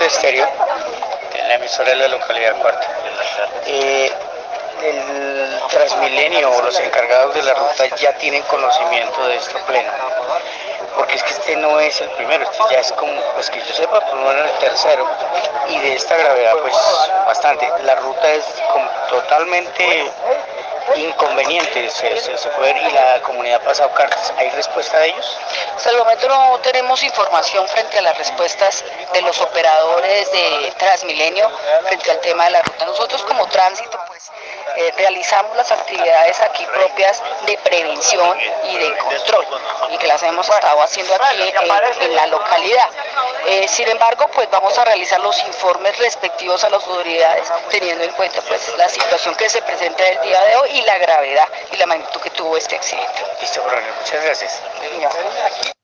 Estéreo, en la emisora de la localidad Cuarta. El Transmilenio o los encargados de la ruta ya tienen conocimiento de esto pleno, porque es que este no es el primero, este ya es como, pues que yo sepa, por lo menos el tercero, y de esta gravedad pues bastante. La ruta es como totalmente inconveniente, se puede ver, y la comunidad ha pasado cartas. ¿Hay respuesta de ellos? Hasta el momento no tenemos información frente a las respuestas de los operadores de Transmilenio frente al tema de la ruta. Nosotros como tránsito pues realizamos las actividades aquí propias de prevención y de control, y que las hemos estado haciendo aquí en la localidad. Sin embargo, pues vamos a realizar los informes respectivos a las autoridades, teniendo en cuenta pues la situación que se presenta el día de hoy y la gravedad y la magnitud que tuvo este accidente. Listo, coronel, muchas gracias.